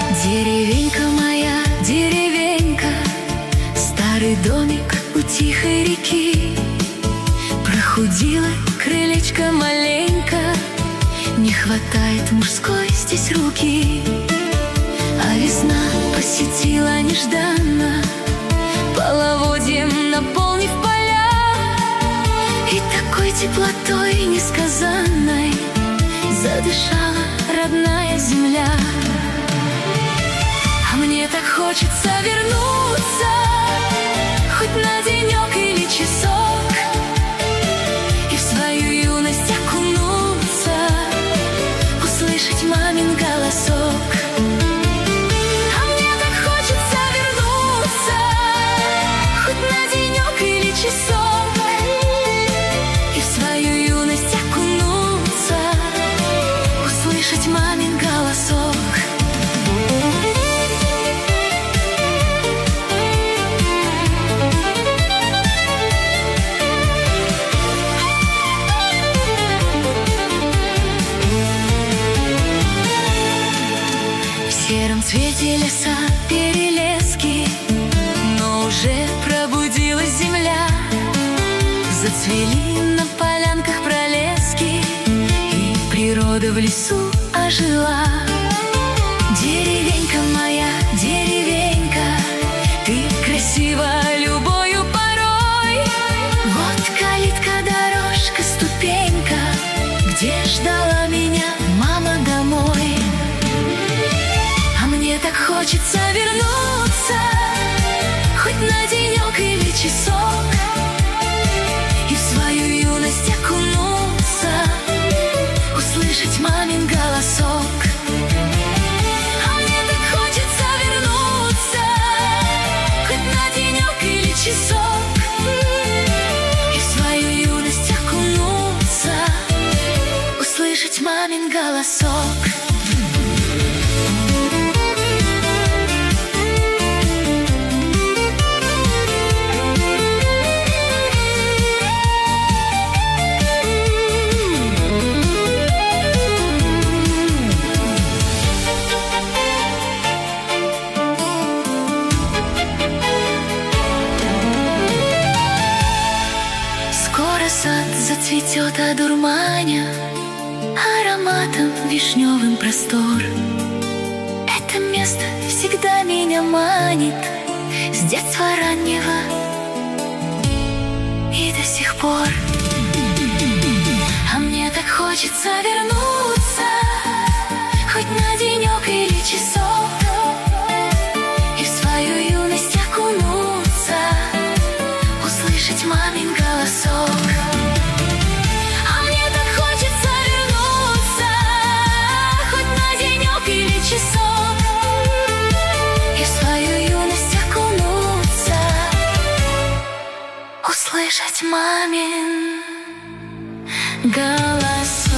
Деревенька моя, деревенька, старый домик у тихой реки. Прохудила крылечко маленько, не хватает мужской здесь руки. А весна посетила нежданно, половодьем наполнив поля, и такой теплотой несказанной задышала родная земля. А мне так хочется вернуться, хоть на денек или часок, и в свою юность окунуться, услышать мамин голосок. А мне так хочется вернуться, хоть на денек или часок, и в свою юность окунуться, услышать мамин голосок. В сером цвете леса перелески, но уже пробудилась земля. Зацвели на полянках пролески, и природа в лесу ожила. Деревенька моя, деревенька, ты красива любою порой. Вот калитка, дорожка, ступенька, где ждала меня мама домой. А мне так хочется вернуться, хоть на денек или часок, и в свою юность окунуться, услышать мамин голосок. А мне так хочется вернуться, хоть на денек или часок, и в свою юность окунуться, услышать мамин голосок. Сад зацветет, одурманя ароматом вишневым простор. Это место всегда меня манит с детства раннего и до сих пор. А мне так хочется вернуться, хоть на денек или часок, и в свою юность окунуться, услышать мамин голосок. Услышать мамин голос.